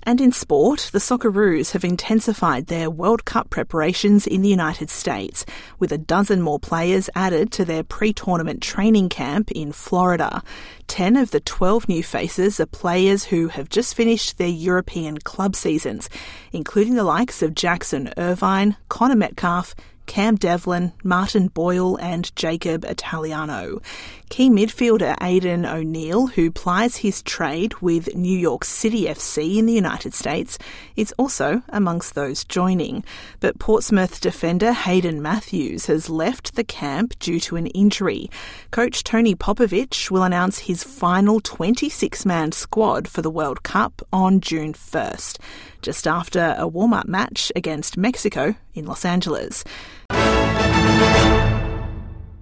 And in sport, the Socceroos have intensified their World Cup preparations in the United States, with a dozen more players added to their pre-tournament training camp in Florida. 10 of the 12 new faces are players who have just finished their European club seasons, including the likes of Jackson Irvine, Connor Metcalfe, Cam Devlin, Martin Boyle and Jacob Italiano. Key midfielder Aidan O'Neill, who plies his trade with New York City FC in the United States, is also amongst those joining. But Portsmouth defender Hayden Matthews has left the camp due to an injury. Coach Tony Popovic will announce his final 26-man squad for the World Cup on June 1st, just after a warm-up match against Mexico in Los Angeles.